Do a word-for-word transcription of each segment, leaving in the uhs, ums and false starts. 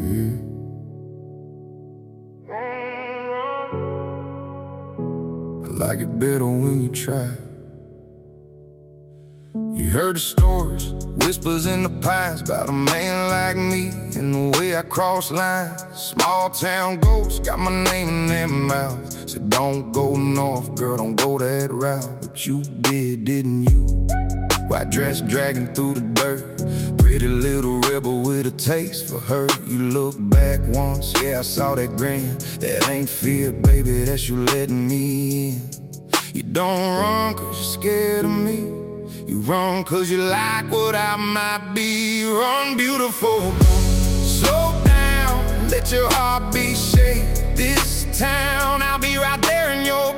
I like it better when you try. You heard the stories, whispers in the pines about a man like me and the way I cross lines. Small town ghosts got my name in their mouth. Said don't go north, girl, don't go that route. But you did, didn't you? White dress dragging through the dirt, pretty little rebel with a taste for hurt. You look back once, yeah, I saw that grin. That ain't fear, baby, that's you letting me in. You don't run cause you're scared of me. You run cause you like what I might be. Run, beautiful, slow down, let your heartbeat shake this town. I'll be right there in your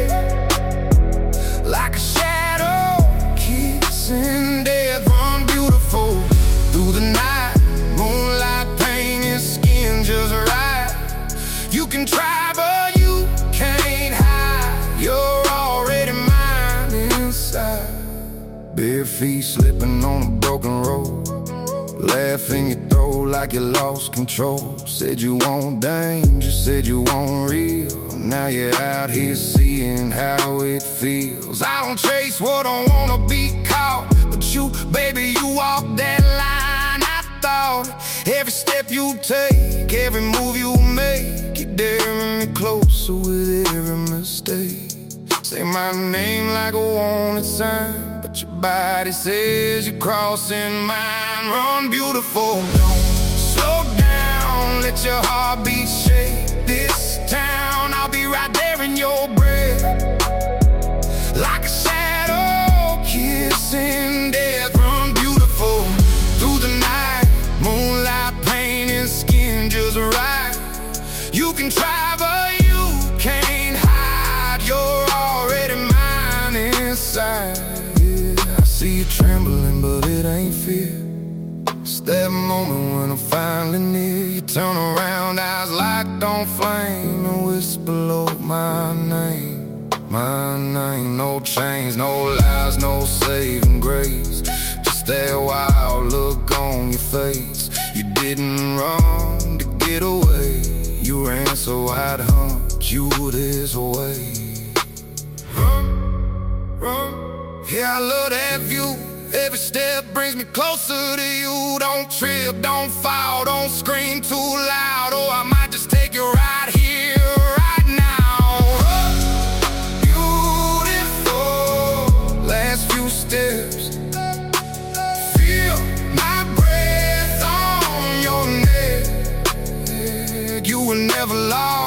breath, like a shadow kissing death. Run, beautiful, through the night, moonlight paint your skin just right. You can try but you can't hide, you're already mine inside. Bare feet slipping on a broken road, laughing your throat like you lost control. Said you want danger, said you want real. Now you're out here seeing how it feels. I don't chase what I wanna be caught, but you, baby, you walk that line. I thought every step you take, every move you make, you're daring me closer with every mistake. Say my name like a wanted sign, but your body says you're crossing mine. Run, beautiful, don't slow down, let your heartbeat shake this town. I'll be right there in your breath, like a shadow kissing death. Run, beautiful, through the night, moonlight painting skin just right. You can try but you can't hide, you're already mine inside. See you trembling, but it ain't fear. It's that moment when I'm finally near. You turn around, eyes locked on flame, and whisper below my name, my name. No chains, no lies, no saving grace, just that wild look on your face. You didn't run to get away, you ran so I'd hunt you this way. Run, run. Yeah, I love that view. Every step brings me closer to you. Don't trip, don't fall, don't scream too loud, or I might just take you right here, right now. Oh, beautiful, last few steps, feel my breath on your neck. You were never lost.